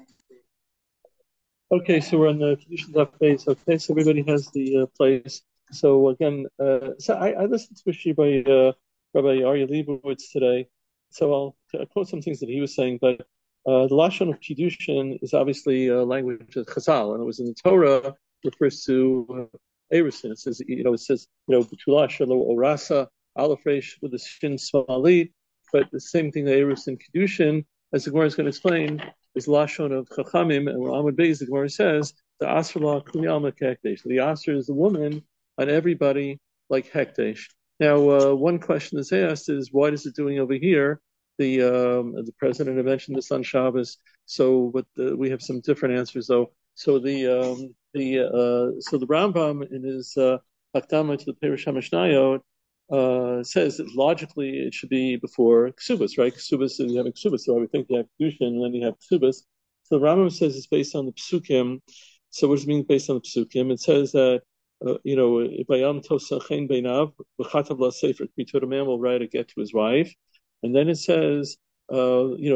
Okay, so we're on the Kedushin Daf phase. Okay, so everybody has the place. So again, I listened to a shiur by Rabbi Aryeh Leibowitz today. So I'll quote some things that he was saying. But the lashon of Kiddushin is obviously a language of Chazal, and it was in the Torah refers to Erusin. It says, B'tulah Shelo Orasa Aleph Resh with the Shin Smalit. But the same thing, the Erusin Kiddushin, as the Gemara is going to explain, is lashon of chachamim, and Amud Beis, the Gemara says the asra kuli alma kekdesh. The asra is the woman on everybody like hekdesh. Now, one question that's asked is, why is it doing over here? The president had mentioned this on Shabbos, but we have some different answers though. So the Rambam in his Hakdama to the Perush HaMishnayot says that logically it should be before Ksubas, right? Ksubas, you have Ksubas, so I would think you have Kedushin, and then you have Ksubas. So the Rambam says it's based on the Psukim. So what does it mean based on the Psukim? It says that, Bayam Tosachen Beinav, B'chatav La Sefer, a man will write a get to his wife. And then it says, he'll leave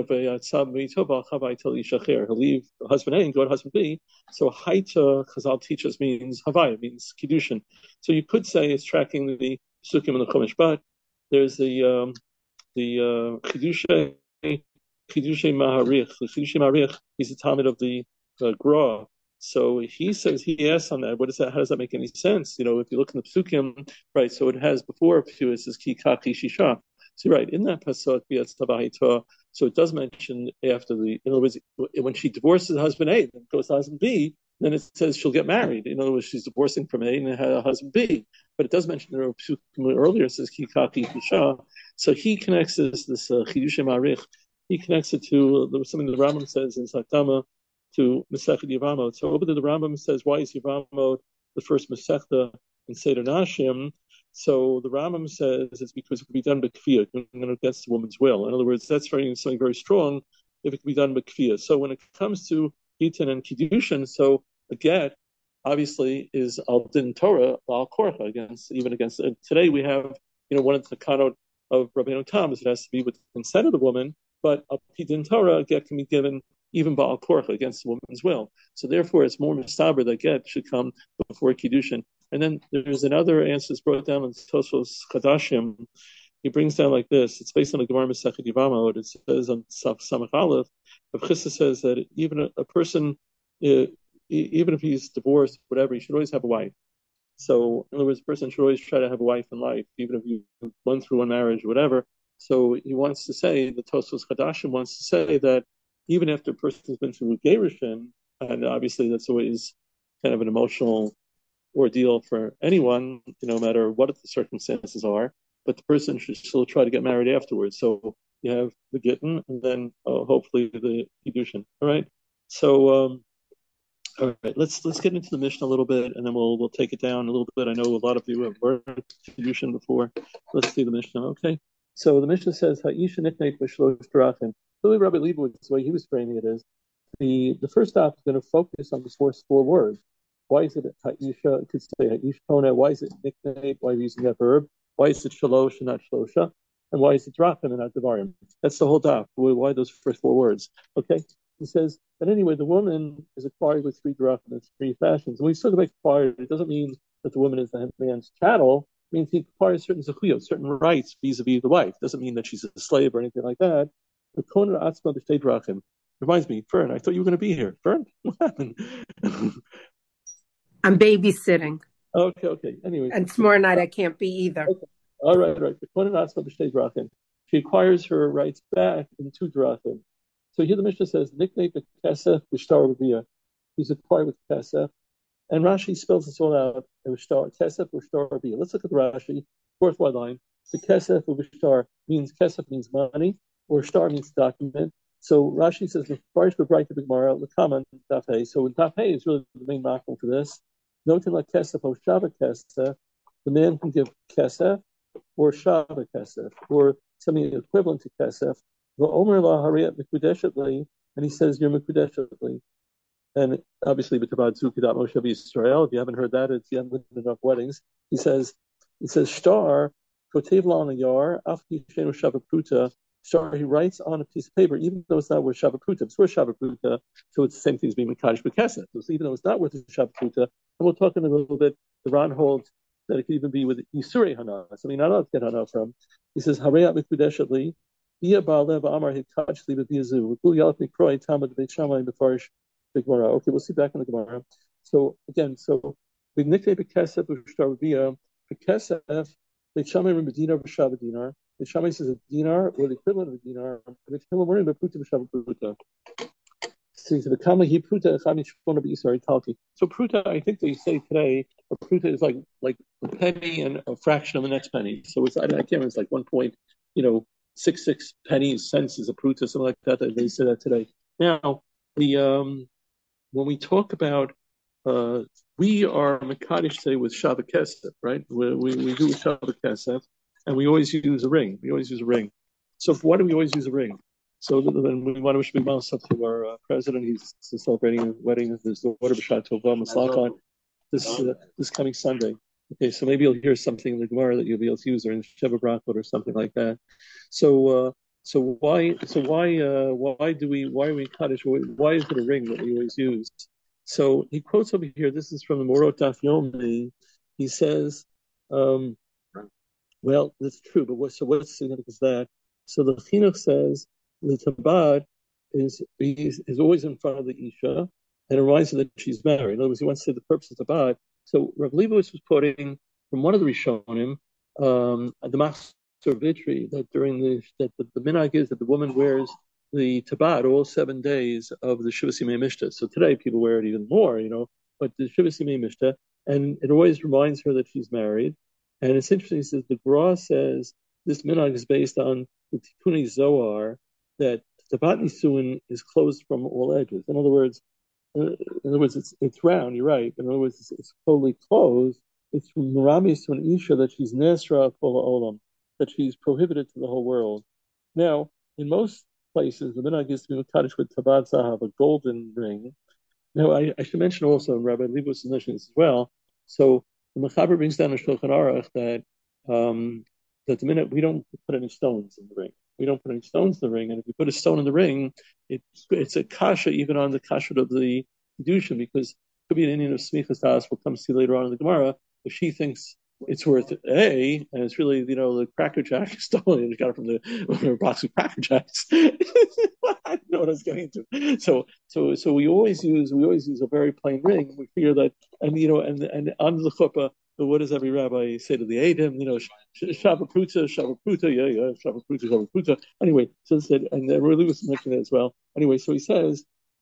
husband A and go to husband B. So Haita, Chazal teaches, means Havaya, means Kedushin. So you could say it's tracking the Psukim and the Chumash, but there's the Chidushay Maharich. The Chidushay Maharich, he's the Talmud of the Gra. So he says, he asks on that, what is that? How does that make any sense? If you look in the Psukim, right, so it has before a few, it says Ki Kaki Shisha. So right, in that pasuk, so it does mention after in other words, when she divorces husband A, then goes to husband B, then it says she'll get married. In other words, she's divorcing from A and had a husband B. But it does mention there earlier, it says Ki Kaki Shisha. So he connects this Chidushay Marich, he connects it to something the Rambam says in Sakdama to Masechet Yevamot. So over there, the Rambam says, why is Yevamot the first Masechta in Seder Nashim? So the Rambam says it's because it can be done by kfiyah, against the woman's will. In other words, that's something very strong if it can be done by kfiyah. So when it comes to Gitin and Kiddushin, so a get obviously is al din Torah al korcha against today we have one of the takanot of Rabbeinu Tam is it has to be with the consent of the woman, but al din Torah a get can be given even ba'al korcha against the woman's will. So therefore, it's more mistaber that get should come before Kiddushin. And then there's another answer that's brought down in Tosfos Chadashim. He brings down like this. It's based on the Gemara Masechet Yevamot. It says on Samach Aleph, Rav Chisda says that even a person, even if he's divorced, whatever, he should always have a wife. So in other words, a person should always try to have a wife in life, even if you went through one marriage or whatever. So he wants to say, the Tosfos Chadashim wants to say that even after a person has been through Gerushin, and obviously that's always kind of an emotional ordeal for anyone, no matter what the circumstances are, but the person should still try to get married afterwards. So you have the Gittin and then hopefully the Kiddushin. All right. So all right, let's get into the Mishnah a little bit, and then we'll take it down a little bit. I know a lot of you have learned Kiddushin before. Let's see the Mishnah. Okay. So the Mishnah says Ha'isha nikneit b'shlosh drachim. Really, Rabbi Leibowitz, the way he was framing it is the first stop is going to focus on the first four words. Why is it Ha'isha? It could say Ha'ish Tona. Why is it nickname? Why are we using that verb? Why is it Shalosh and not Shlosha? And why is it Drachim and not Devarim? That's the whole daf. Why those first four words? Okay. He says, but anyway, the woman is acquired with 3 drachim in 3 fashions. When we talk about acquired, it doesn't mean that the woman is the man's chattel. It means he acquires certain zechuyot, certain rights vis-a-vis the wife. It doesn't mean that she's a slave or anything like that. The Kona Atzma b'shtei drachim. Reminds me, Fern, I thought you were going to be here. Fern, what happened? I'm babysitting. Okay. Anyway. And tomorrow night I can't be either. Okay. All right. She acquires her rights back in 2 drachim. So here the Mishnah says, Niknei b'kesef b'shtar b'biyah. He's acquired with kesef. And Rashi spells this all out. Kesef b'shtar b'biyah. Let's look at the Rashi. Fourth line. The kesef b'shtar means kesef means money, or shtar means document. So Rashi says the Farish b'brayta b'gemara l'kaman daf hey. So daf hey is really the main machal for this. Noting like kesef or shava kesef, the man can give kesef or shava kesef or something equivalent to kesef. V'omer la hariyat mikudeshetli, and he says you're mikudeshetli. And obviously b'tabad zukidat Moshe Yisrael. If you haven't heard that, it's the unlimited enough weddings. He says shtar kotev la on a yar afki shenu shava pruta So he writes on a piece of paper, even though it's not worth Shabbat it's worth Shabbat, so it's the same thing as being Mekadosh B'Kesef. So even though it's not worth Shabbat, and we'll talk in a little bit, the Ron holds that it could even be with Yisurei Hana. So not allowed to get Hana from. He says, Hareyat Mekudeshetli, Bia Ba'alev Amar Hikachli B'Biyazu, V'kul Yalach Mikroi Tamad Beit Shammai B'Farish B'Gemara. Okay, we'll see back in the Gemara. So again, the nickname B'Kesef B'Shtar B'Bia, B'Kesef, Beit Shammai B'Dinar B'Shabbat Dinar. The Shammai says a dinar or the equivalent of a dinar. And it's still learning about pruta b'shabbat pruta. So the kama he pruta chami shpona b'isari talki. So pruta, I think they say today, a pruta is like a penny and a fraction of the next penny. So it's I can't remember. It's like 1.66 pennies cents is a pruta, something like that. They say that today. Now the when we talk about we are Mekadosh today with Shabbat Kesef, right? We do Shabbat Kesef. And we always use a ring. So why do we always use a ring? So then we want to wish big mouse up to our president. He's celebrating a wedding of his daughter B'Shat Tova Maslachon this coming Sunday. Okay, so maybe you'll hear something in the Gemara that you'll be able to use, or in Sheva Brachot or something like that. So why are we Kaddish? Why is it a ring that we always use? So he quotes over here. This is from the Morot Daf Yomi. He says. Well, that's true, but what's significant is that? So the Chinuch says the Tabad is always in front of the Isha, and it reminds her that she's married. In other words, he wants to say the purpose of Tabad. So Rav Leibowitz was quoting from one of the Rishonim, the Master Vitri, that during the minhag is that the woman wears the Tabad all 7 days of the Shivas Yimei Mishta. So today people wear it even more, but the Shivas Yimei Mishta, and it always reminds her that she's married. And it's interesting, he says, the Gra says this minhag is based on the Tikkuni Zohar, that Tabat Nisuin is closed from all edges. In other words, it's round, you're right. In other words, it's totally closed. It's from Meramis to an Isha that she's Nesra Kol Olam, that she's prohibited to the whole world. Now, in most places, the minhag is to be Mekadosh with Tabat Zahav, a golden ring. Now, I should mention also, and Rabbi Leibowitz mentioned this as well, so the Mechaber brings down a Shulchan Aruch that the minute we don't put any stones in the ring. We don't put any stones in the ring, and if you put a stone in the ring, it's a kasha even on the kasha of the kedushin, because it could be an Indian of Smichas Das. We'll come see later on in the Gemara. If she thinks it's worth A, and it's really the Cracker Jack stone, and she got it from the box of Cracker Jacks. I didn't know what I was getting into. So we always use a very plain ring. We figure that, and under the chuppah. But what does every rabbi say to the Eidim? Shabbat Pruta, yeah, Shabbat Pruta. Anyway, so said, and really was mentioning it as well. Anyway, so he says,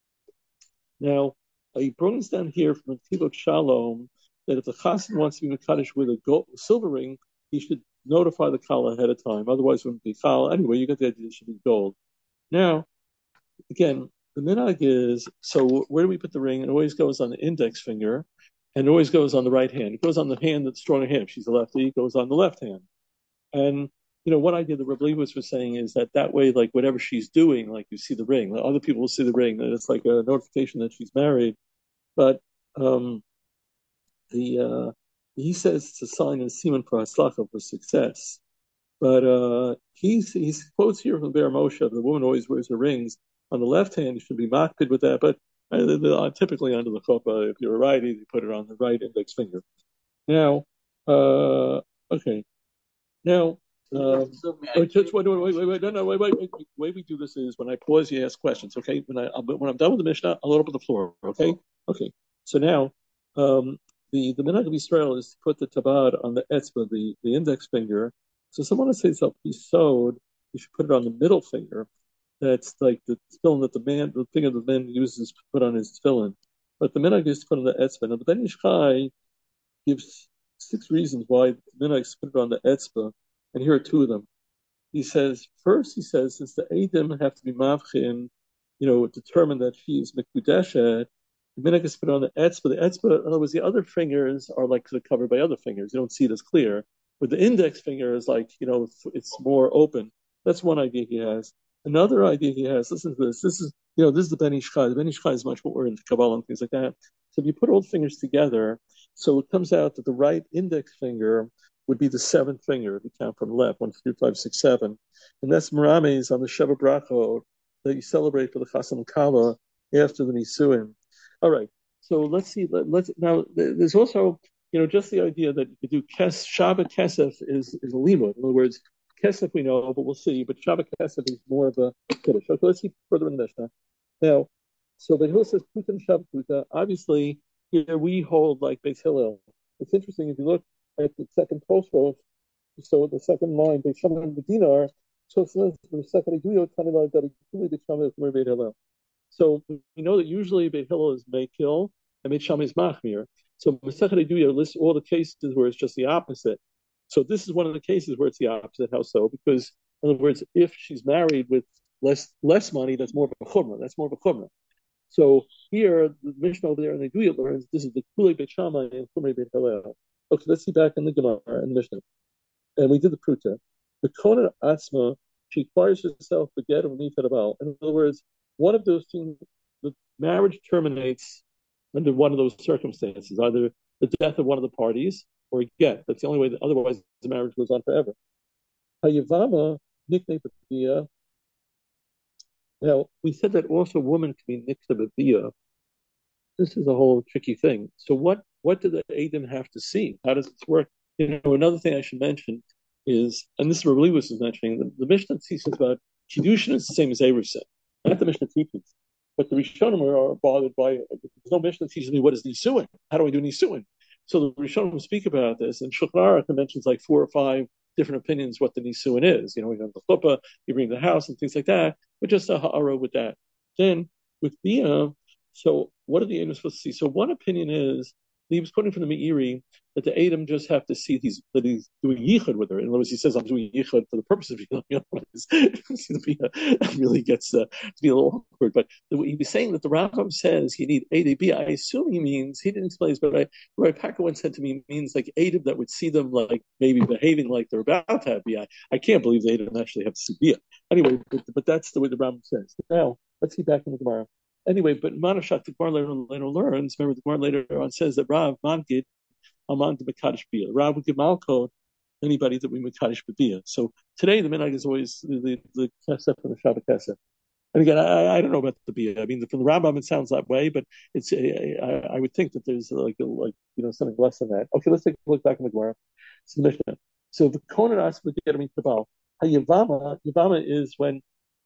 now he brings down here from Tibok Shalom that if the chassan wants to be mekadosh with a silver ring, he should notify the kala ahead of time. Otherwise, it wouldn't be kala. Anyway, you get the idea; it should be gold. Now, again, the minhag is, so where do we put the ring? It always goes on the index finger. And it always goes on the right hand. It goes on the hand that's stronger hand. If she's a lefty, it goes on the left hand. And, what idea that Reb Leibowitz was saying is that way, like whatever she's doing, like you see the ring, other people will see the ring, that it's like a notification that she's married. But he says it's a sign and semen for haslacha, for success. But he quotes here from Be'er Moshe, the woman always wears her rings on the left hand. You should be makpid with that, but typically under the chuppah, if you're a righty, you put it on the right index finger. Now, okay. Now, wait. The way we do this is when I pause, you ask questions. Okay. When I'm done with the Mishnah, I'll open the floor. Okay. Okay. So now, the minhag of Israel is to put the tabad on the etzba, the index finger. So someone says something sewed, you should put it on the middle finger. That's like the tefillin that the finger the man uses to put on his tefillin. But the minhag is to put on the etzba. Now the Ben Ish Chai gives 6 reasons why the minhag is to put it on the etzba, and here are 2 of them. First he says, since the Eidim have to be mavchin, determine that she is mekudeshet, the minhag is to put it on the etzba. The etzba, in other words, the other fingers are like covered by other fingers. You don't see it as clear. But the index finger is like, it's more open. That's one idea he has. Another idea he has, listen to this. This is the Ben Ish Chai. The Ben Ish Chai is much more into Kabbalah and things like that. So if you put all the fingers together, so it comes out that the right index finger would be the seventh finger if you count from the left, 1, 2, 3, 4, 5, 6, 7. And that's Merames on the Sheva Brachot that you celebrate for the Chasam Kala after the Nisuin. All right. So let's see. Let's now. There's also, just the idea that you could do Shabbat Kesef is a limud. In other words, Kesef we know, but we'll see. But Shabbat Kesef is more of a Kiddush. Okay, let's see further in the Mishnah. Now, so Beit Hillel says Puta and Shabbat Puta. Obviously, here we hold like Beit Hillel. It's interesting if you look at the second Tosfos. So the second line, Beit Shammai the Dinar. So it says the second Iguyo Tanila that Beit Shammai is more Beit Hillel. So we know that usually Beit Hillel is Mekil and Beit Shammai is Machmir. So Masechet Eduya lists all the cases where it's just the opposite. So this is one of the cases where it's the opposite. How so? Because in other words, if she's married with less money, that's more of a chumrah. That's more of a chumrah. So here, the Mishnah over there in the Eduya learns this is the Kulei Beit Shammai and Chumrei Beit Hillel. Okay, let's see back in the Gemara and the Mishnah. And we did the Pruta. The Kona Asma, she acquires herself the get of Mitzvah. In other words, one of those things, the marriage terminates under one of those circumstances, either the death of one of the parties or a get. That's the only way that otherwise the marriage goes on forever. Hayavama, nickname B'Biyah. Now, we said that also woman can be Nikta B'Biyah. This is a whole tricky thing. So what do the Adam have to see? How does this work? Another thing I should mention is, and this is what Lewis was mentioning, the Mishnah teaches about Kiddushin is the same as Eruv said. Not the Mishnah teaches. But the Rishonim are bothered by it. There's no Mishnah teaches me what is Nisuin. How do I do Nisuin? So the Rishonim speak about this, and Shulchan Aruch mentions like 4 or 5 different opinions what the Nisuin is. You have the chuppah, you bring the house, and things like that. But just a ha'ara with that. Then with Bia, so what are the Adam supposed to see? So one opinion is, he was quoting from the Meiri that the Adam just have to see that he's doing yichud with her. In other words, he says, I'm doing yichud for the purpose of that really gets to be a little awkward. But he was saying that the Rambam says you need Adam. I assume he means, he didn't explain this, but Rabbi Packer once said to me, means like Adam that would see them like maybe behaving like they're about to have Bia. I can't believe the Adam actually have to see Bia. Anyway, but that's the way the Rambam says. Now, let's see back in the Gemara. Anyway, but Manashak, the Gemara later learns, remember the Gemara later on says that Rav Mangid, Amand the Mekadosh Bia. Rav would give Malko anybody that we Mekadosh Bia. So today the minhag is always the Kesef and the Shabbat Kesef. And again, I don't know about the Bia. I mean, from the Rambam it sounds that way, but it's I would think that there's like something less than that. Okay, let's take a look back in the Gemara. It's the Mishnah. So the Konan asks the Gedamit Kabal. Yavama is when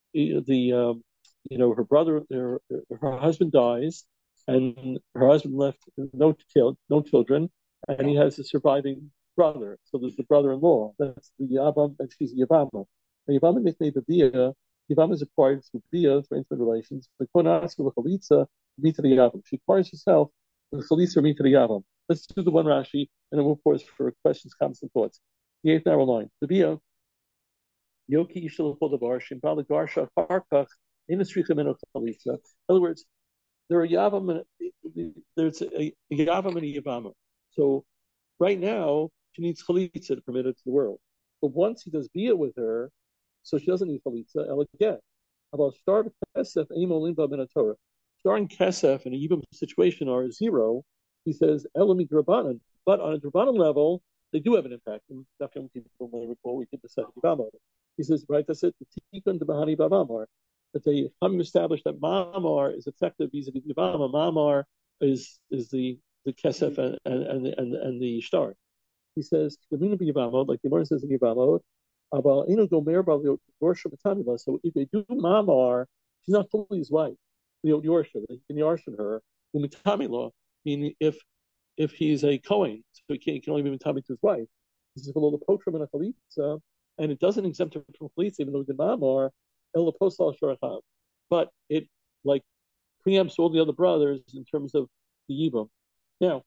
her brother, her husband dies, and her husband left no children, and he has a surviving brother. So there's the brother-in-law. That's the Yavam, and she's Yavama. And Yavama nicknamed the Bia. Yavama is acquired through Bia for intimate relations. The Konas with the Chalitza, Mita the Yavam. She acquires herself with Chalitza or Mita the Yavam. Let's do the one Rashi, and then we'll pause for questions, comments, and thoughts. The 8th narrow line. The Bia. Yoki Yishal Chodavar, Shimbala Garsha Parkach. In other words, there are Yavam, there's a Yavam and a Yavama. So right now, she needs Chalitza to permit it to the world. But once he does Bia with her, so she doesn't need Chalitza, Elegant. About Star Kesef, Emo Limba Minatorah. Star and Kesef in a Yibam situation are 0. He says, Elami Drabanan. But on a Drabanan level, they do have an impact. And definitely people may recall we did the second Yavama. He says, right, that's it. The Tikkun, the Bahani Bavamar. That they have established that Mamar is effective vis-a-vis Yavama. Mamar is the Kesef and the Shtar. He says, like the Gemara says in Yavama, so if they do Mamar, she's not fully his wife. They can Yarshin her. Meaning if he's a Kohen, so he can only be Mitami to his wife. This is below the Potram and a Chalitza, and it doesn't exempt her from Chalitza, even though the Mamar. But it like preempts all the other brothers in terms of the Yibam. Now,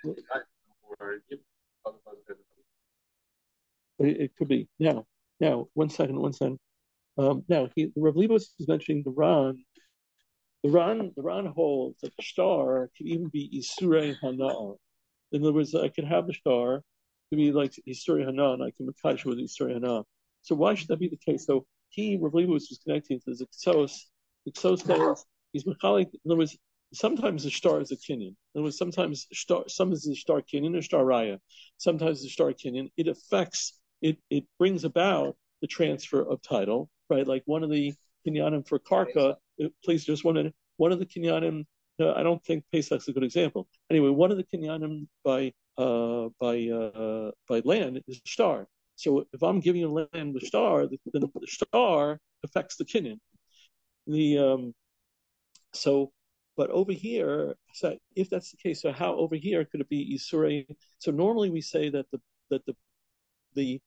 it could be. Now, one second. Now, Rav Libos is mentioning the Ran. The Ran holds that the star can even be Isurei Hana'ah. In other words, I can have the star to be like Isurei Hana'ah, and I can Mekadosh with Isurei Hana'ah. So why should that be the case? So Rav Libos was connecting to the Xos. The Xos says he's Mechalik. In other words, sometimes the star is a kinyan. In other words, sometimes some is the star kinyan or star raya. Sometimes the star kinyan, it affects, it brings about the transfer of title, right? Like one of the kinyanim for Karka, please just one minute, one of the kinyanim, I don't think Pesach's a good example. Anyway, one of the kinyanim by land is star. So if I'm giving a land the star, then the star affects the kinyan. But over here, so if that's the case, so how over here could it be Isurei? So normally we say that the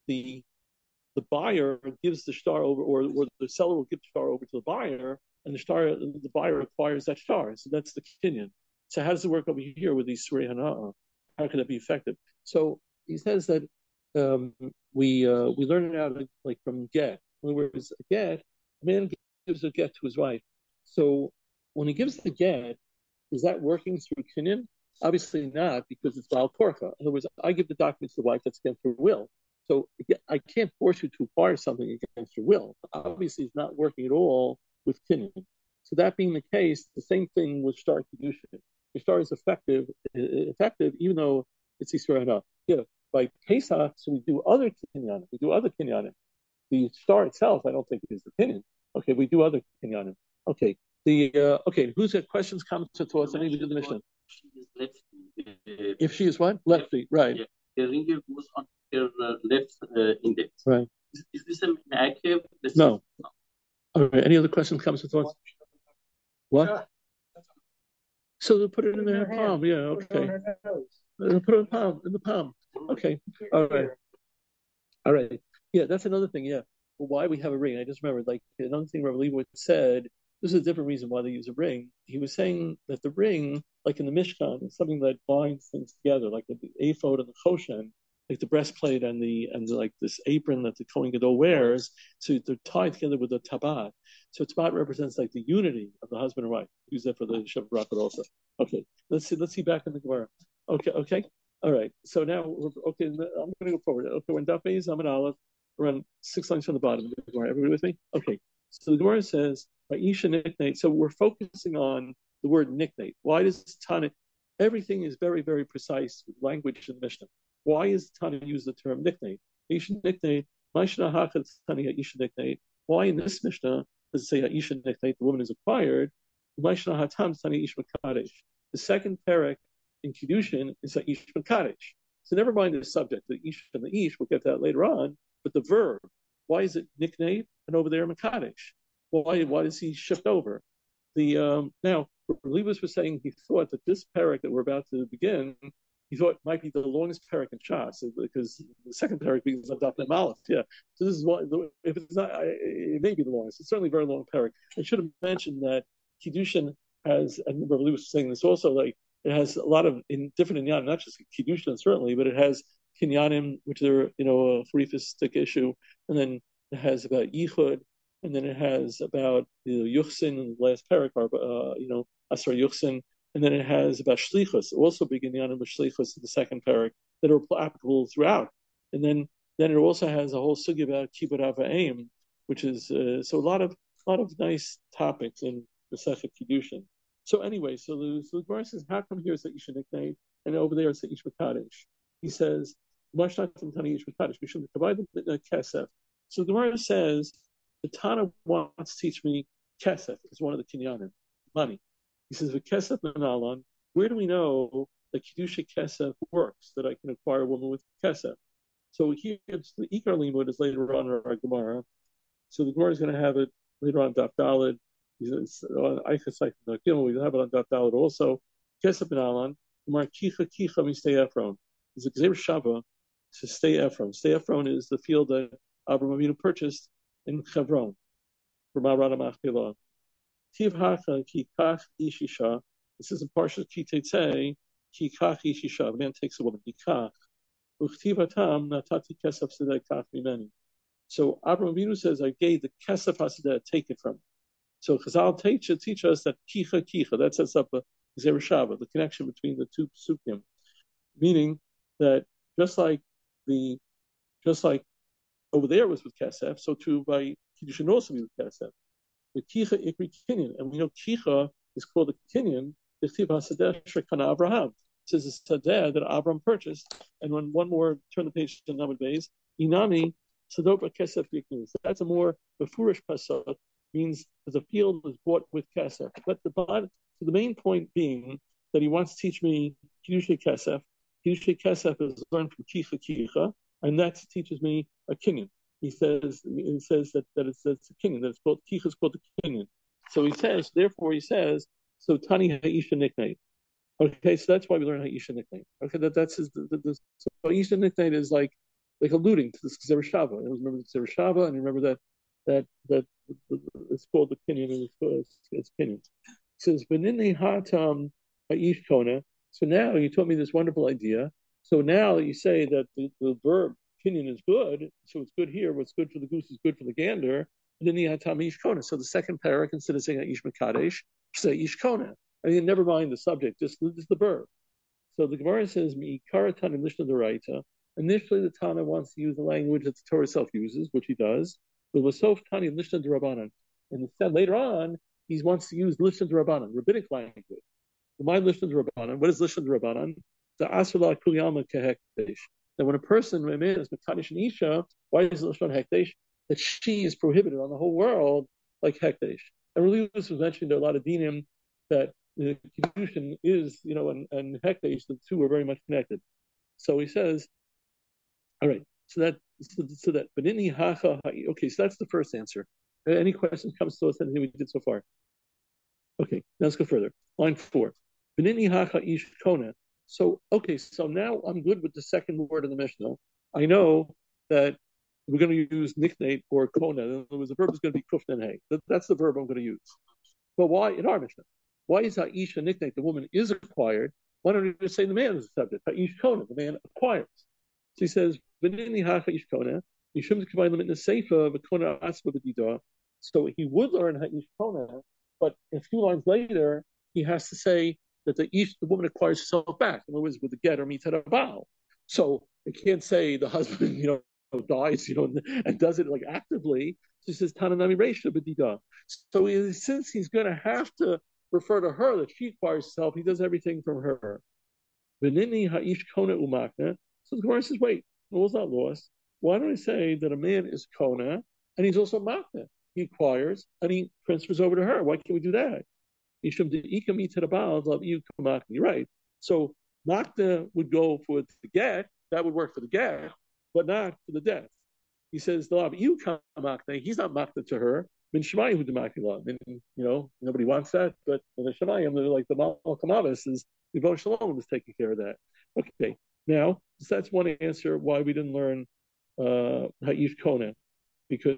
the buyer gives the star over, or the seller will give the star over to the buyer, and the buyer acquires that star. So that's the kinyan. So how does it work over here with these Isurei Hana'a? How can it be effective? So he says that we learn it out like from get. In other words, a get, a man gives a get to his wife. So when he gives the get, is that working through kinyan? Obviously not, because it's Baal Korcha. In other words, I give the documents to the wife, that's against her will. So I can't force you to acquire something against your will. Obviously, it's not working at all with kinyan. So that being the case, the same thing with Shtar Kedushin. The Shtar is effective even though it's Yisrael Hana. Yeah, by Pesach, so we do other kinyanim. We do other kinyanim. The Shtar itself, I don't think is the kinyan. Okay, we do other kinyanim. Okay. Okay, who's got questions, comments, or thoughts? Any of the Mishnah? She is left. If she is what? Left feet, right. Yeah. The ringer goes on her left index. Right. Is this an active? No. All right. Any other questions, comments, or thoughts? What? So they'll put it in their palm. Yeah, okay. They'll put it in the palm. Okay. All right. All right. Yeah, that's another thing. Yeah. Well, why we have a ring? I just remembered, like, another thing Rabbi Leibowitz said, this is a different reason why they use a ring. He was saying that the ring, like in the Mishkan, is something that binds things together, like the ephod and the choshen, like the breastplate and like this apron that the Kohen Gadol wears. So they're tied together with the tabat. So tabat represents like the unity of the husband and wife. Use that for the Shabbat Brakot also. Okay, let's see back in the Gemara. Okay. All right. So now, okay, I'm going to go forward. Okay, when Daf Beis Amud Aleph, around 6 lines from the bottom of the Gemara. Everybody with me? Okay. So the Gemara says, Isha Niknate. So we're focusing on the word Niknate. Why does Tana? Everything is very, very precise with language in the Mishnah. Why is Tana use the term Niknate? Isha Niknate. Why in this Mishnah does it say Isha Niknate? The woman is acquired. The second parak in Kiddushin is Ish Makadesh. So never mind the subject, the Ish and the Ish, we'll get to that later on, but the verb, why is it Niknate and over there Makadesh? Why does he shift over? Now, Leibowitz was saying he thought that this parak that we're about to begin, he thought might be the longest parak in Shas, because the second parak begins on Daf Aleph. Yeah, so this is why, if it's not, it may be the longest. It's certainly a very long parak. I should have mentioned that Kiddushin has, and Leibowitz was saying this also, like, it has a lot of different inyanim, not just kiddushin certainly, but it has kinyanim, which are a farifistic issue, and then it has about yichud, and then it has about yuchsin in the last parak, asar yuchsin, and then it has about shlichus, also big inyanim with shlichus in the second parak that are applicable throughout, and then it also has a whole sugi about kibbut avayim, which is so a lot of nice topics in the Masechet Kiddushin. So anyway, so the Gemara says, how come here it's the Isha Niknate, and over there it's the Ish Makadesh? He says, Mashnat Ish Makadesh, we should divide the Kesef. So the Gemara says, the Tana wants to teach me Kesef is one of the kinyanim, money. He says, Kesef Menalan, where do we know that Kiddusha Kesef works, that I can acquire a woman with Kesef? So here, the Ikar Limud is later on in our Gemara. So the Gemara is going to have it later on Daf Daled. We have it on Daf Daled also. Kesef Menalan, Gemara Kicha Mistei Ephron. It's a Gzeir Shava to Stei Ephron. Stei Ephron is the field that Abraham Avinu purchased in Hebron from Arad Machpelah. Tiv Hacha Ki Kach Ishisha. This is a partial Ki Tetzei Ki Kach Ishisha. A man takes a woman. Ki Kach. Uchtiv Hatam Natati Kesef Sedei Kach Mimeni. So Abraham Avinu says, I gave the Kesef Hasedeh, take it from me. So Chazal teach us that Kicha, that sets up a Gzeir Shava, the connection between the two psukim, meaning that just like over there was with Kesef, so too by Kiddushin also be with Kesef. The Kicha Ikri Kinyan, and we know Kicha is called a kinyan. Abraham. It says it's sadeh that Abraham purchased. And when one more, turn the page to Namud Beis, Inami Sadopa Kesef Yiknus. That's a more befurish pasuk, means that the field is bought with Kesef. But so the main point being that he wants to teach me Kiddushay Kesef. Kiddushay Kesef is learned from Kicha Kicha, and that teaches me a kinyan. He says that it's a kinyan, that it's called Kicha is called the kinyan. So he says, so Tani Ha'isha Niknate. Okay, so that's why we learn Ha'isha Niknate. Okay, that's his. So Ha'isha Niknate is like alluding to this Gzeir Shava. Remember the Gzeir Shava, and remember that it's called the kinyan, and it's kinyan. It says Benini Hatam Ha'ish Kona. So now you told me this wonderful idea. So now you say that the verb kinyan is good, so it's good here. What's good for the goose is good for the gander. Benini Hatam Ha'ish Kona. So the second parak, instead of saying Ha'ish Makadesh, say Ish Kona. I mean, never mind the subject, just the verb. So the Gemara says, "Mi'karatan and Mishnah Doraita." Initially, the Tana wants to use the language that the Torah itself uses, which he does. But Lasof Tani Mishnah D'Rabbanan, and instead later on, he wants to use Mishnah D'Rabbanan, rabbinic language. My Mishnah D'Rabbanan. What is Mishnah D'Rabbanan? The Asula Kuliyama Kehekdesh. That when a man is Mekadesh and Isha, why is Lashon Hekdesh? That she is prohibited on the whole world like Hekdesh. And really, this was mentioned there are a lot of dinim that the Kiddushin is, and Hekdesh, the two are very much connected. So he says, all right, but inni hacha, okay, so that's the first answer. Any questions comes to us anything we did so far? Okay, now let's go further. Line 4. Benini hacha ish kona. So now I'm good with the second word of the Mishnah. I know that we're going to use niknate or kona. In other words, the verb is going to be kufnan hay. That's the verb I'm going to use. But why in our Mishnah? Why is Ha'isha niknate? The woman is acquired. Why don't you just say the man is the subject? Ha'ish kona, the man acquires. So he says, "V'nini ha'ish kona, yishum t'kavay l'mitna seifa v'kona asba b'didah." So he would learn ha'ish kona, but a few lines later he has to say that the woman acquires herself back. In other words, with the get or mitzvah. So it can't say the husband, dies, and does it like actively. So he says, "Tananami reisha b'didah." So since he's going to have to refer to her that she acquires herself, he does everything from her. V'nini ha'ish kona umakna. So the Gemara says, wait, the rule's not lost. Why don't I say that a man is kona and he's also makna? He acquires and he transfers over to her. Why can't we do that? You're right. So makna would go for the get. That would work for the get, but not for the death. He says, you makna. He's not makna to her. Min shemayim hudamakila. Nobody wants that, but in the shemayim, they're like the Malkam Abbas is Yvon Shalom is taking care of that. Okay. Now, so that's one answer why we didn't learn Ha'ish Kona, because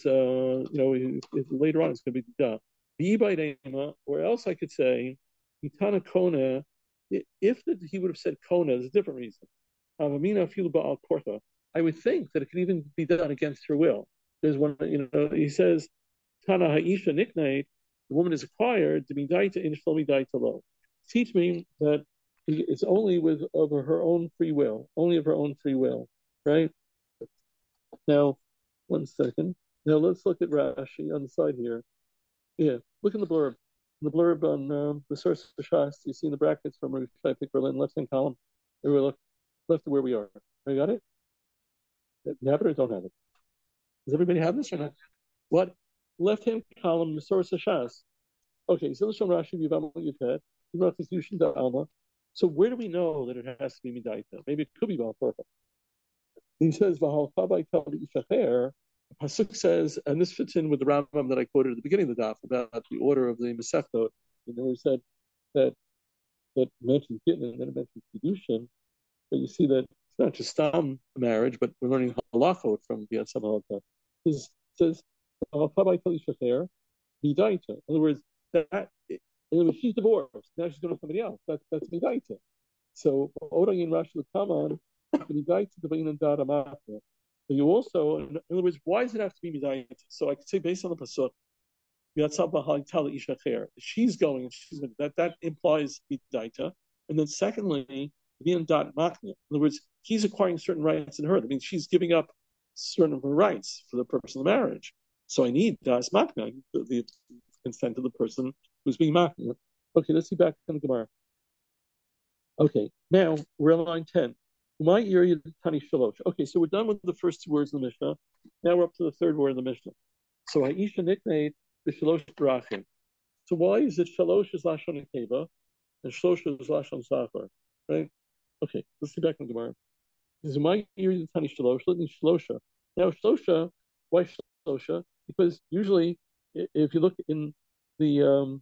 later on it's going to be the B'Ibaydema, or else I could say Itana Kona. If he would have said Kona, there's a different reason. Avamina Filu Ba'al Korta. I would think that it could even be done against her will. There's one, he says Tana Ha'isha Niknate, the woman is acquired to be daita in shlomi daita lo. Teach me that it's only of her own free will, right? Now, 1 second. Now let's look at Rashi on the side here. Yeah, look in the blurb. The blurb on the source of Shas. You see in the brackets from Rishai Pick Berlin, left-hand column. Everybody look left to where we are. You got it? You have it or don't have it? Does everybody have this or not? What? Left-hand column, the source of Shas. Okay, so this from Rashi, Yivam Yudhet. Alma. So where do we know that it has to be midaita? Maybe it could be Baal Korcha. He says, the Pasuk says, and this fits in with the Rambam that I quoted at the beginning of the daf about the order of the Masechtot. He said that mentions Gittin and then it mentions Kedushin. But you see that it's not just Stam marriage, but we're learning halachot from the Atzam Halakha. It says, midaita. In other words, she's divorced. Now she's going to somebody else. That's midaita. So Orayin Rashi Lakaman, midaita devayin dara mafna. So you also, in other words, why does it have to be midaita? So I could say based on the pasuk, she's going. That implies midaita. And then secondly, in other words, he's acquiring certain rights in her. That means she's giving up certain of her rights for the purpose of the marriage. So I need das makna, the consent of the person who's being mocked. Okay, let's see back in the Gemara. Okay, now we're on line 10. My area Tani Shalosh. Okay, so we're done with the first two words in the Mishnah. Now we're up to the third word in the Mishnah. So Aisha nicknamed the Shalosh Drachim. So why is it Shalosh is Lashon Nekeva and Shalosh is Lashon Zachar? Right? Okay, let's see back in the Gemara. This is my area Tani Shalosh, let me Shalosha. Now Shalosha, why Shalosha? Because usually if you look in the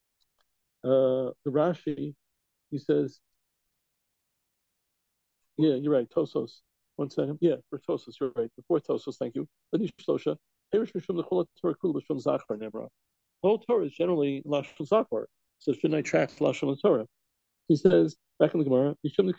Rashi, he says, yeah, you're right, Tosos. 1 second. Yeah, for Tosos, you're right. Before Tosos, thank you. The whole Torah is generally Lashon Zachar. So shouldn't I track Lashon Torah? He says, back in the Gemara,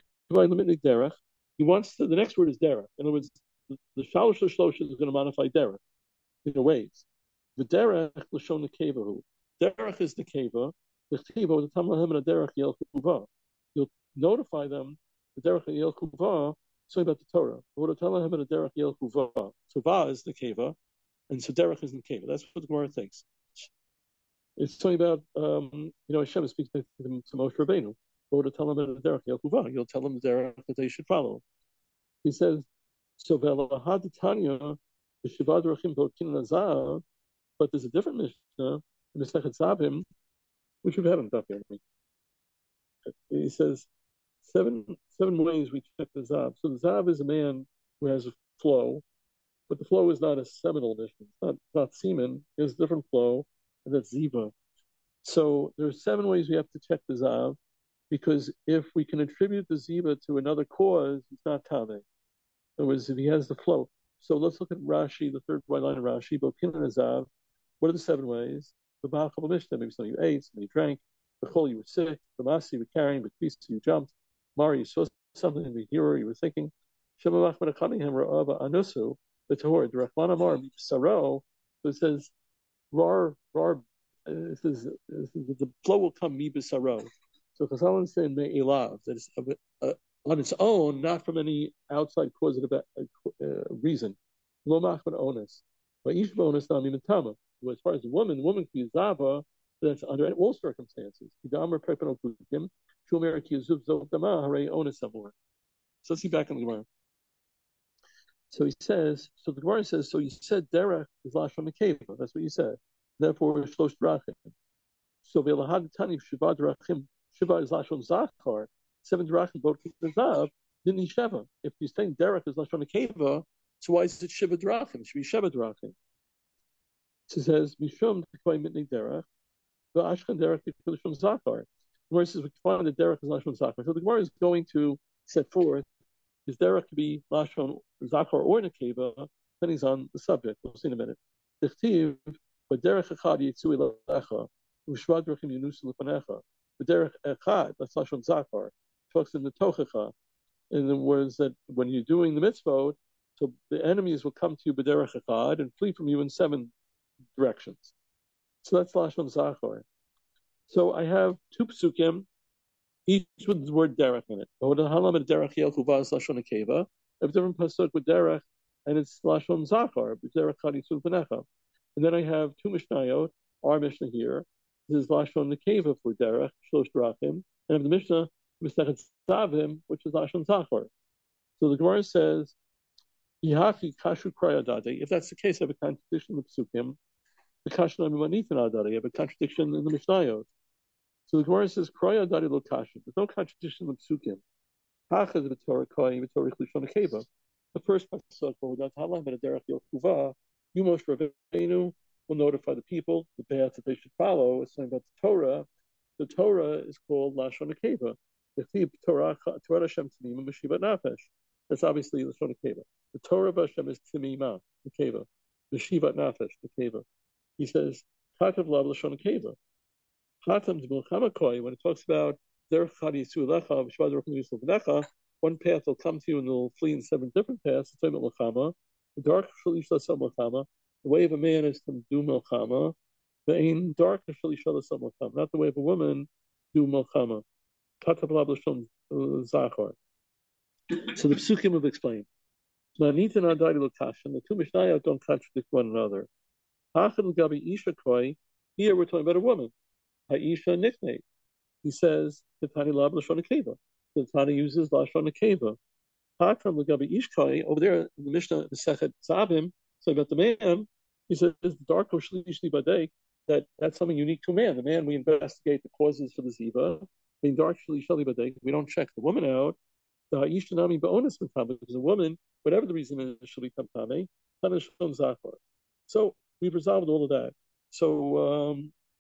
he wants to, the next word is derech. In other words, the Shalosh Shlosha is going to modify derech in ways. The derech Lashon Nekevahu. Derech is the keva. The keva, the Tamlahem and derech Yel Kuva. You'll notify them the derech Yel Kuva, something about the Torah. The Tamlahem and derech Yel Kuva. So Va is the keva, and so derech is the keva. That's what the Gemara thinks. It's talking about, Hashem speaks to Moshe Rabbeinu. Or to tell them the derech Yel Kuva. You'll tell them the derech that they should follow. He says, so Velahad Tanya, the Shivad Rachim Bokin Nazav, but there's a different Mishnah, Mesechet Zavim, which we haven't got here. He says, seven ways we check the Zav. So the Zav is a man who has a flow, but the flow is not a seminal mission. It's not semen. There's a different flow, and that's Ziva. So there's 7 ways we have to check the Zav, because if we can attribute the Ziva to another cause, it's not Tame. In other words, if he has the flow. So let's look at Rashi, the third white line of Rashi, Bokin and Zav. What are the 7 ways? The Ba'achal Mishnah, maybe some of you ate, some of you drank. The Chol, you were sick. The Masi, you were carrying. The Kvisa, you jumped. Mari, you saw something. The hero, you were thinking. Shema Machman Akanihem Ra'ava Anusu, the Tahor, the Rachman Amar, Saro. So it says, it says, the flow will come mi b'saro. So Chazal is saying me'elav, that is on its own, not from any outside causative reason. Lo machman onus. But each bonus nami mitama. As far as the woman can be zava, that's under all circumstances. So let's see back in the Gemara. So he says, so the Gemara says, so you said derech is lashon nekeva. That's what you said. Therefore, shlosh drachim. So velahad tani shiva drachim. Shiva is lashon zachar. 7 drachim both the zav. Didn't sheva. If you're saying derech is lashon nekeva, so why is it shiva drachim? It should be sheva drachim. So it says mishum tekvay mitnei derech. The ashkan derech lashon zachar. The Gemara says we find that derech is lashon zachar. So the Gemara is going to set forth is derech to be lashon zachar or nekeva, depending on the subject. We'll see in a minute. Dichtiv, but derech echad yitzui lecha, u'shvad drachim yunusu lepanecha. The derech echad, that's lashon zachar, talks in the tochecha. In the words that when you're doing the mitzvot, so the enemies will come to you b'derech echad and flee from you in 7 directions. So that's lashon zachar. So I have 2 psukim, each with the word derech in it. Derech yel kuva is lashon nekeva. I have a different pasuk with derech, and it's lashon zachar. Derech chaditzul v'necha. And then I have 2 mishnayot. Our mishnah here, this is lashon nekeva for derech shlosh drachim, and I have the mishnah Mesechet Zavim, which is lashon zachar. So the Gemara says, "Yihaki kashu krayadade." If that's the case, I have a contradiction in the psukim. The kashu namimanithan adade. I have a contradiction in the mishnayot. So the Gemara says, "Krayadade lo kashu." There's no contradiction in the psukim. Hachad v'torah koyim v'torah lishon nekeva. The first pasuk, "V'odat halam v'derech yel kuva," you Moshe Rabbeinu will notify the people the path that they should follow. It's something about the Torah. The Torah is called lashon nekeva. The Torah Hashem Timima Meshivat Nafesh. That's obviously lashon nekeva. The Torah of Hashem is Timima, nekeva. Meshivat Nafesh, nekeva. He says, "Chatav lav lashon nekeva." Chatam d'milchama koi, when it talks about derech chad yisu lecha v'shvad derech yisu v'necha, one path will come to you and they'll flee in 7 different paths. It's talking about milchama. The dark shalish lasam milchama. The way of a man is to do milchama. The ain dark shalish lasam milchama. Not the way of a woman do milchama. So the psukim will explain. The 2 mishnayot don't contradict one another. Here we're talking about a woman. Haisha nickname. He says the Tani Lab Lashon Akeva. The Tani uses Lashon Akeva. Hakam Lagabi Ishkai over there in the Mishnah Sechet Tzavim, so about the man, he says Darko Shlishli Badek, that's something unique to a man. The man, we investigate the causes for the ziva. In Dark Shlishli Badek, we don't check the woman out. The Ishanami Ba'onis Matame, because a woman, whatever the reason is, she'll become Tame, Tanashon Zachar. So we've resolved all of that. So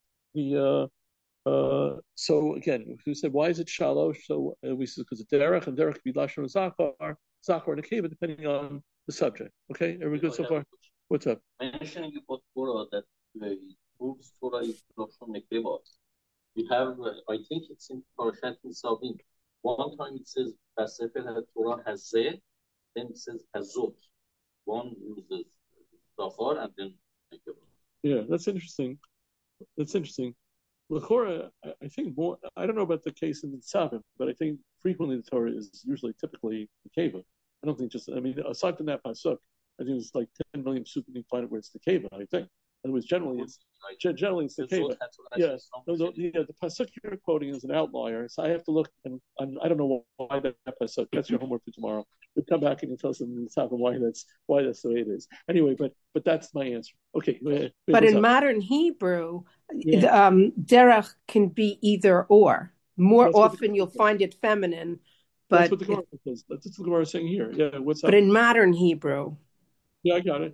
so again, we said, why is it shalosh? So we said because it's derech, and derech could be lashon zachar, zachar and akeva, depending on the subject. Okay, are we good so far? What's up? Mentioning about Torah that proves Torah is lashon akeva. You have, I think it's in Parashat Nisavim. One time it says Sefer Torah hazeh, then it says hazot. One uses zachar and then akeva. Yeah, that's interesting. That's interesting. L'chora, I think more. I don't know about the case in the Tzavim, but I think frequently the Torah is usually typically the keva. I don't think just. I mean, aside from that pasuk, I think it's like 10 million psukim in the planet where it's the keva. I think. In other words, generally it's the keva. Yeah, the pasuk you're quoting is an outlier, so I have to look, and I don't know why that pasuk. That's your homework for tomorrow. You'll come back and you tell us in the Tzavim why that's the way it is. Anyway, but that's my answer. Okay. But in modern Hebrew, derech can be either or. More often you'll find it feminine, but that's what the Gemara says. That's what the Gemara is saying here. Yeah, what's up? But in modern Hebrew, yeah, I got it.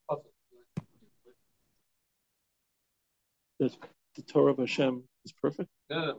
That the Torah of Hashem is perfect. Yeah.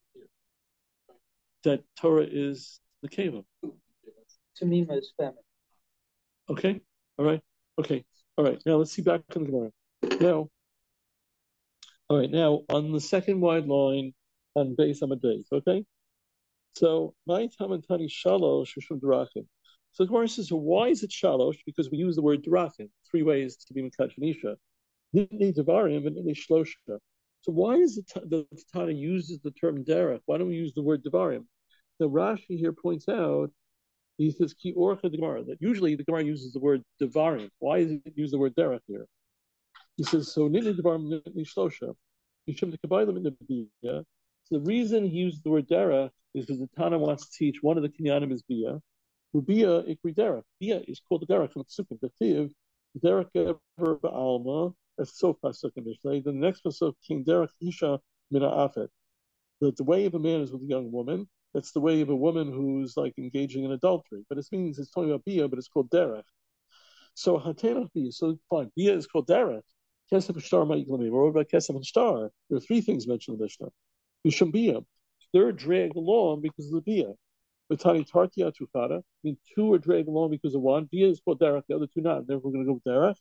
That Torah is the keva. Tamima is feminine. Okay. All right. Okay. All right. Now let's see back in the Gemara. Now. All right. Now on the second wide line on Beis Hamadei. Okay. So my Tamantani Shalosh Shishum Drachim. So the Gemara says, so why is it Shalosh? Because we use the word Drachim. 3 ways to be Mekach Nisha. Nitnei Devarim and Nitnei Shlosha. So why is the Tana uses the term derech? Why don't we use the word Devarim? The Rashi here points out, he says Ki Orcha the Gemara, that usually the Gemara uses the word Devarim. Why does it use the word derech here? He says, so Nitnei Devarim Nitnei Shlosha. Yishem Tekabaylam in the Biyah. So the reason he uses the word derech is because the Tana wants to teach one of the kinyanim is Biyah. Biyah ikri derech. Biyah is called the derech from the Sukkim. The Tiv, derech ever ba'alma. That's so pasuk in Mishnah. Then the next pasuk came derech isha mina afet. That the way of a man is with a young woman. That's the way of a woman who's like engaging in adultery. But it means it's talking about bia, but it's called derech. So hatenach bia. So fine, bia is called derech. Kesef shtar ma'iklamim. Or about kesef and shtar. There are 3 things mentioned in the Mishnah. Mishum bia. They're dragged along because of the bia. Tani tartia tufada. I mean, 2 are dragged along because of one. Bia is called derech. The other 2 not. And therefore we're going to go with derech.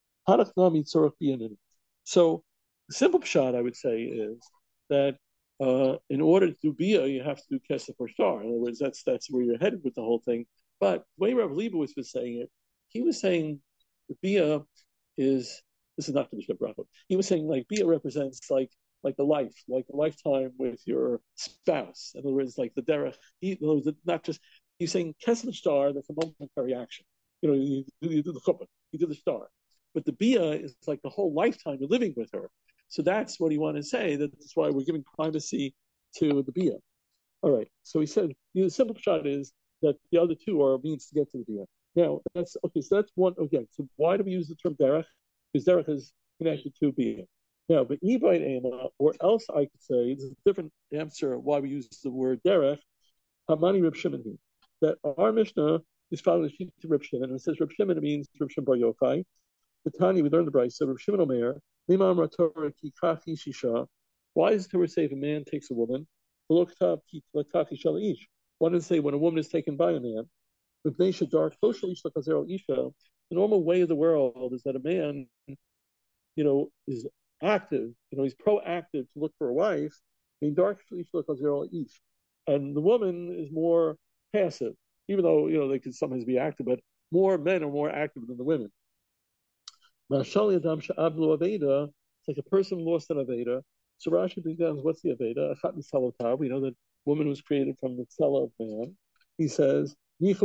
So the simple pshat I would say is that in order to do bia, you have to do kesef or shtar. In other words, that's where you're headed with the whole thing. But the way Rav Leibowitz was saying it, he was saying the bia is, this is not the Mishnah Brachot. He was saying like bia represents like the life, like a lifetime with your spouse. In other words, like the derech. Not just, he's saying kesef and shtar. That's a momentary action. You do the chuppah, you do the shtar. But the bia is like the whole lifetime you're living with her. So that's what he wanted to say. That's why we're giving primacy to the bia. All right. So he said the simple shot is that the other 2 are a means to get to the bia. Now that's okay. So that's one. Again, so why do we use the term derech? Because derech is connected to bia. Now, but ibait ema, or else I could say there's a different answer why we use the word derech. Hamani Reb Shimon, that our Mishnah is following the sheet of Reb Shimon, and it says Reb Shimon means Reb Shimon Bar Yochai. The Tani, we learned the Brayso. So Reb Shimon Omer, Mimam Torah ki kachi shisha. Why does the Torah say if a man takes a woman? Why does it say when a woman is taken by a man? The normal way of the world is that a man, is active. He's proactive to look for a wife. And the woman is more passive, even though they can sometimes be active, but more men are more active than the women. It's like a person lost an Aveda. So Rashi brings down, what's the Aveda? We know that woman was created from the cell of man. He says,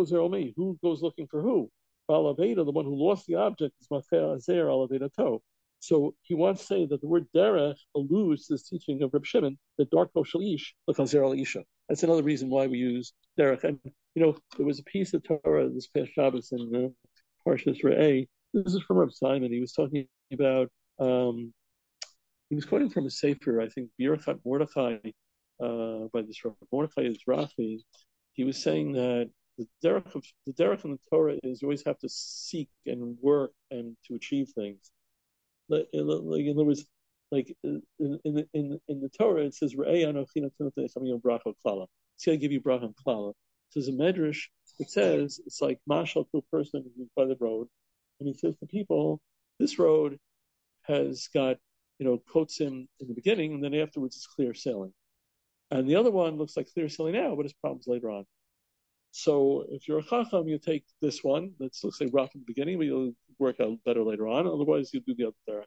who goes looking for who? Aveda, the one who lost the object, is Mafeh Azer al Aveda To. So he wants to say that the word derech alludes to this teaching of Reb Shimon, the darko shalish l'chazer al isha. That's another reason why we use derech. And there was a piece of Torah this past Shabbos in Parshas Re'eh. This is from Reb Simon. He was talking about. He was quoting from a sefer, I think, Birchat Mordechai, by this Rabbi Mordechai Ezrahi. He was saying that the derech in the Torah is you always have to seek and work and to achieve things. Like in other words, like in the Torah it says Re'ei Anochi Natanotei Chamiyom Bracha Klala. See, I give you bracha and klala. It says a medrash. It says it's like mashal to a person who's by the road, and he says to people, this road has got kotzim in the beginning, and then afterwards it's clear sailing. And the other one looks like clear sailing now, but it's problems later on. So if you're a chacham, you take this one that looks like rough in the beginning, but you'll work out better later on. Otherwise, you do the other derech.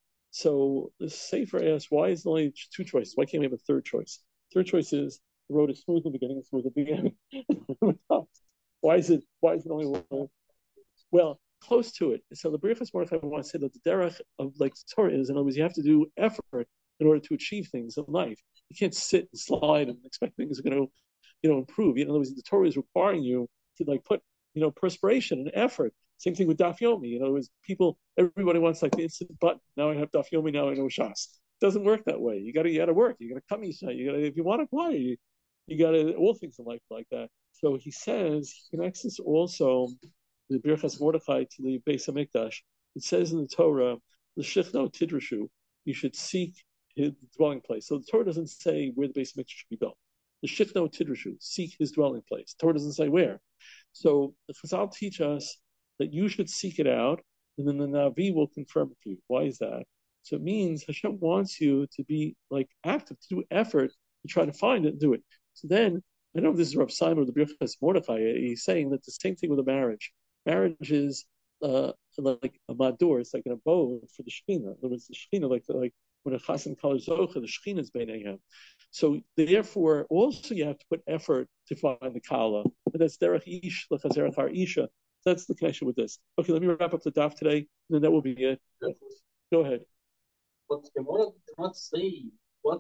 So the sefer asks, why is there only two choices? Why can't we have a third choice? Third choice is the road is smooth in the beginning and smooth at the end. Why is it only one? Well, close to it. So the Birchas Mordechai wants to say that the derech of like Torah is, in other words, you have to do effort in order to achieve things in life. You can't sit and slide and expect things are going to improve. In other words, the Torah is requiring you to put, perspiration and effort. Same thing with Daf Yomi. In other words, everybody wants like the instant button. Now I have Daf Yomi, now I know Shas. It doesn't work that way. You gotta work. You gotta come Isha. If you want to acquire, you gotta, all things in life like that. So he says, he connects this also, the Birchas Mordechai to the Beis Hamikdash. It says in the Torah, the Shechno Tidrashu, you should seek his dwelling place. So the Torah doesn't say where the Beis Hamikdash should be built. The Shechno Tidrashu, seek his dwelling place. The Torah doesn't say where. So the Chazal teach us that you should seek it out, and then the Navi will confirm it for you. Why is that? So it means Hashem wants you to be active, to do effort to try to find it and do it. So then, I know this is Rav Simon of the Birchas Mordechai. He's saying that the same thing with a marriage. Marriage is like a madur. It's like an abode for the Shekhinah. In other words, the Shekhinah, like when a chassan calls zocha, the Shekhinah is beinayhem. So therefore, also you have to put effort to find the kala. But that's derech ish l'chazerach har isha. That's the connection with this. Okay, let me wrap up the daf today, and then that will be it. Go ahead. But Gemara does not say why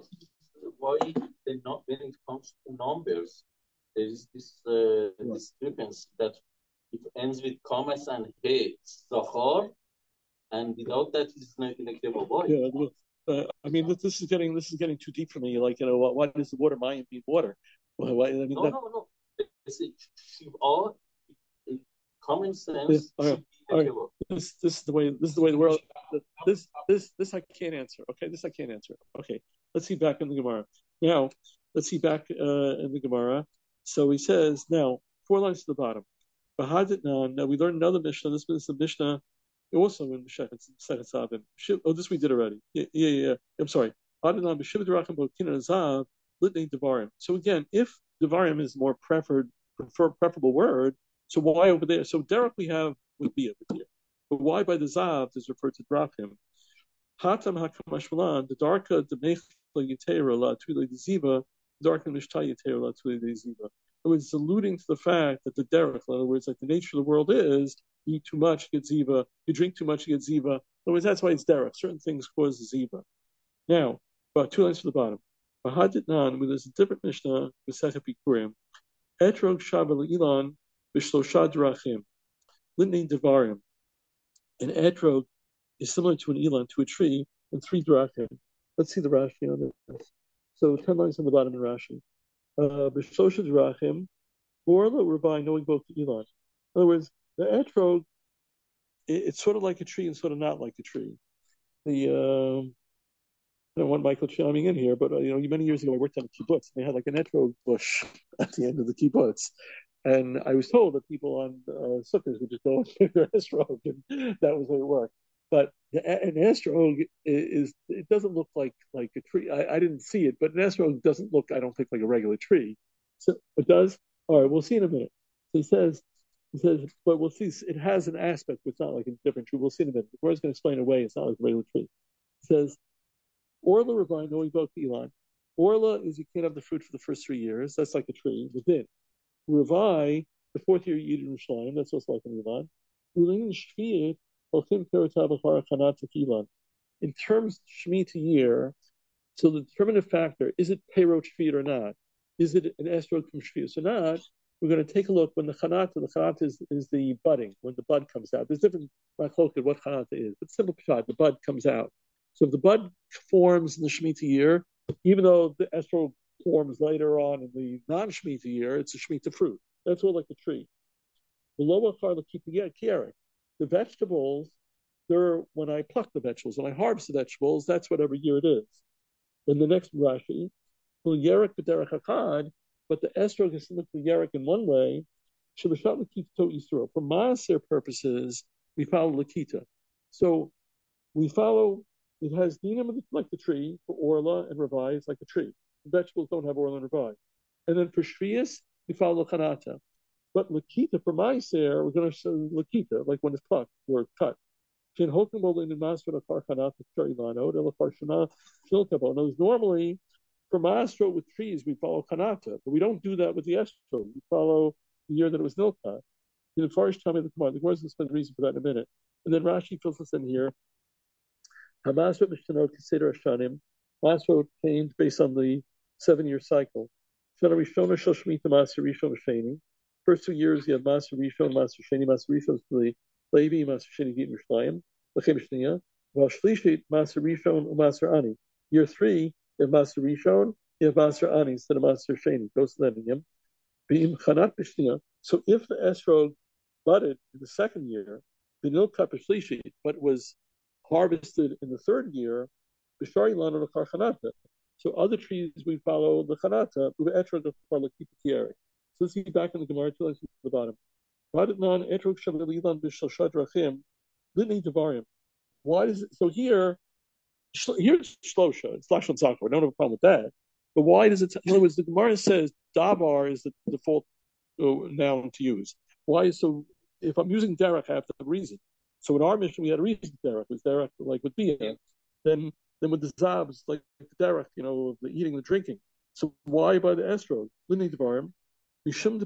when it comes to numbers, there is this discrepancy that it ends with commas and he, zachar, and without that it's not in a boy. Yeah, I mean, this is getting too deep for me. Why does the water mayim mean water? No. Shiv'ah, common sense. All right. This is the way the world. This I can't answer. Okay, this I can't answer. Okay, let's see back in the Gemara. Now, let's see back in the Gemara. So he says now 4 lines to the bottom. Now we learned another Mishnah. This is the Mishnah also in Sechet Savim. Oh, this we did already. Yeah. I'm sorry. So again, if Devarim is more preferable word, so why over there? So derech we have would be over here. But why by the Zav is referred to Drachim? Hatam hakamashmalan, the darka the mechla yitera la tuile de ziva, darka mishtay yitera la tuile de ziva. It was alluding to the fact that the derech, in other words, like the nature of the world is, you eat too much, you get ziva, you drink too much, you get ziva. In other words, that's why it's derech. Certain things cause ziva. Now, about 2 lines to the bottom. Bahaditnan, when there's a different Mishnah, Mesechet Bikurim, Etrog Shabbal Ilan, Bishlosha Drachim, Litnei Devarim. An etrog is similar to an elan, to a tree, and 3 drachim. Let's see the Rashi on this. So 10 lines on the bottom of Rashi. B'shosha drachim, Orla Rabbi knowing both the elan. In other words, the etrog, it's sort of like a tree and sort of not like a tree. I don't want Michael chiming in here, but many years ago I worked on a kibbutz. And they had like an etrog bush at the end of the kibbutz. And I was told that people on sukkahs would just go into their estrog, and that was how it worked. But an estrog it doesn't look like a tree. I didn't see it, but an estrog doesn't look, I don't think, like a regular tree. So it does. All right, we'll see in a minute. So he says, but we'll see. It has an aspect, but it's not like a different tree. We'll see in a minute. The Gemara's going to explain away. It's not like a regular tree. It says, Orla Rabbi, knowing both Elon. Orla is you can't have the fruit for the first 3 years. That's like a tree within. Ravai, the 4th year you eat in Yerushalayim, that's also like an Elon. Ulin Shviyat, Olchim Kerotav Achar Chanat Elon. in terms of Shemitah year, so the determinative factor, is it Peirot Shvi'it or not? Is it an estrog from Shvi'us or not? We're going to take a look when the chanata is the budding, when the bud comes out. There's different machloket what chanata is, but simple shot, the bud comes out. So if the bud forms in the Shemitah year, even though the estrog forms later on in the non-Shemitah year, it's a Shemitah fruit. That's all like the tree. The lower part of the vegetables, they're when I pluck the vegetables, when I harvest the vegetables, that's whatever year it is. In the next Rashi, Yerek b'derech hakad, but the estrog is similar to Yerek in one way. Shabashat l'kita Yisrael. For maaser purposes, we follow l'kita. So we follow. It has dinam like the tree for orla and revi. It's like the tree. The vegetables don't have orla and revi. And then for shvius, we follow l'chanata. But l'kita for maaser, we're going to show l'kita like when it's plucked or cut. Normally, for maestro with trees, we follow kanata, but we don't do that with the estro. We follow the year that it was nilka. The Farish tell me the Gemara. The Gemara will explain the reason for that in a minute. And then Rashi fills us in here. Hamasro mishnot consider Hashanim. Maestro changed based on the 7-year cycle. First 2 years, you have Master Rishon, Master Sheni. Master Rishon is the Levi, Master Sheni Git Yerushalayim. While Shlishit, Master Rishon, Master Ani. Year 3, you have Master Rishon, you have Master Ani instead of Master Sheni. Goes to them. So if the estrog budded in the 2nd year, the nilka b'shlishit, but was harvested in the 3rd year, b'shari lana l'kar chanata. So other trees we follow the chanata, u'etrog l'kar l'kipitieri. So let's see back in the Gemara to the bottom. Why does it? So here's shlosha. It's lashon zakor. I don't have a problem with that. But why does it? In other words, the Gemara says davar is the default noun to use. Why? So if I'm using derech, I have to have a reason. So in our mission, we had a reason. Derech it was derech like with bia. Then with the zab, it's like the derech, the eating, the drinking. So why by the estrog? Lini devarim. So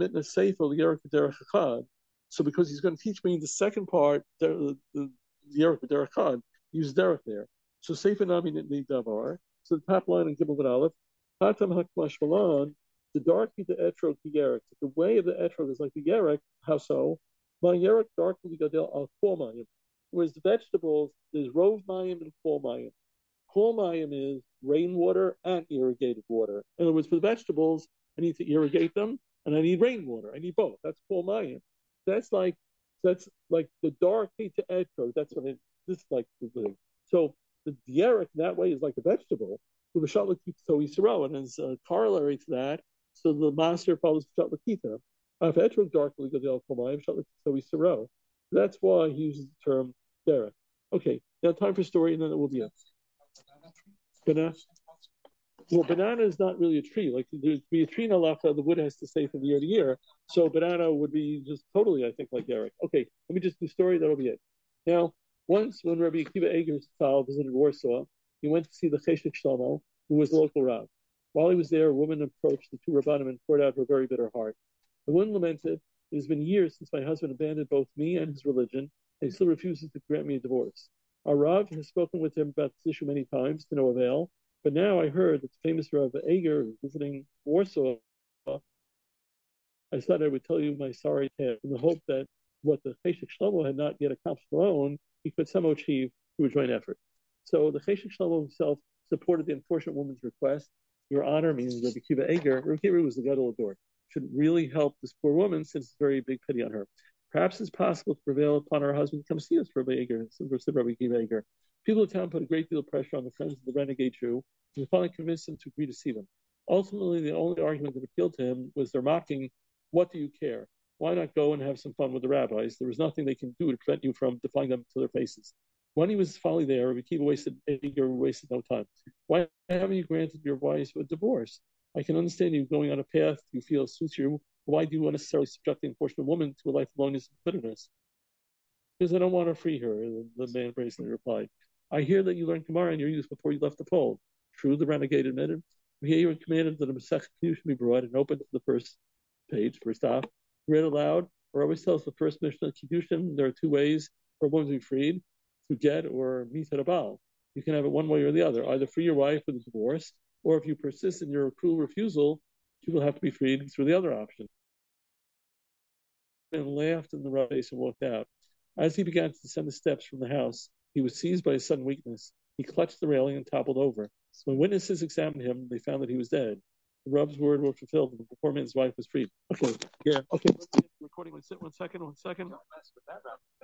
because he's going to teach me the second part, the Yerek Derechad, use Derech there. So Sefer Nami Nitni Davar. So the top line in Gimel Aleph, Hatam Hakmash Malan, the darkly the etrog the Yerek. The way of the etrog is like the Yerek. How so? My Yerek darkly gadel al Kol Mayim. Whereas the vegetables, there's Rov Mayim and Kol Mayim. Kol Mayim is rainwater and irrigated water. In other words, for the vegetables, I need to irrigate them, and I need rainwater. I need both. That's Kol Mayim. That's like the dark heat to etrog. That's what it. This is like the thing. So the Yerek that way is like a vegetable. With the Shatlakita Yisrael, and as a corollary to that, so the master follows Shatlakita. If etrog darkly gadol Kol Mayim, Shatlakita Yisrael. That's why he uses the term Derek. Okay, now time for story, and then it will be it. Well, banana is not really a tree. Like there'd be a tree in halacha, the wood has to stay from year to year. So banana would be just totally, I think, like Derek. Okay, let me just do the story. That'll be it. Now, once when Rabbi Akiva Eiger visited Warsaw, he went to see the Cheshek Shlomo, who was the local Rav. While he was there, a woman approached the 2 Rabbanim and poured out her very bitter heart. The woman lamented, "It has been years since my husband abandoned both me and his religion, and he still refuses to grant me a divorce. Our Rav has spoken with him about this issue many times to no avail. But now I heard that the famous Rav Eiger is visiting Warsaw. I thought I would tell you my sorry tale in the hope that what the Cheshek Shlomo had not yet accomplished alone, he could somehow achieve through a joint effort." So the Cheshek Shlomo himself supported the unfortunate woman's request. Your Honor, meaning Rabbi Akiva Eiger, Rabbi Akiva was the Gadol Ador, should really help this poor woman since it's very big pity on her. Perhaps it's possible to prevail upon her husband to come see us, Rabbi Eiger, said Rabbi Akiva Eiger. People of town put a great deal of pressure on the friends of the renegade Jew, and we finally convinced them to agree to see them. Ultimately, the only argument that appealed to him was their mocking, "What do you care? Why not go and have some fun with the rabbis? There was nothing they can do to prevent you from defying them to their faces." When he was finally there, Rabbi Akiva wasted no time. "Why haven't you granted your wife a divorce? I can understand you going on a path you feel suits you. Why do you unnecessarily subject the unfortunate woman to a life of loneliness and bitterness?" "Because I don't want to free her," the man brazenly replied. "I hear that you learned Gemara in your youth before you left the fold." True, the renegade admitted. He commanded that a Masech should be brought and opened to the first page, first off, read aloud, or always tells the first Mishnah Kiddushin. There are 2 ways for a woman to be freed: to get or meet at a Baal. You can have it one way or the other, either free your wife with a divorce, or if you persist in your cruel refusal, she will have to be freed through the other option. And laughed in the rough face and walked out. As he began to descend the steps from the house, he was seized by a sudden weakness. He clutched the railing and toppled over. When witnesses examined him, they found that he was dead. The Rav's word was fulfilled, and the poor man's wife was freed. Okay, yeah, okay. Recording. One second.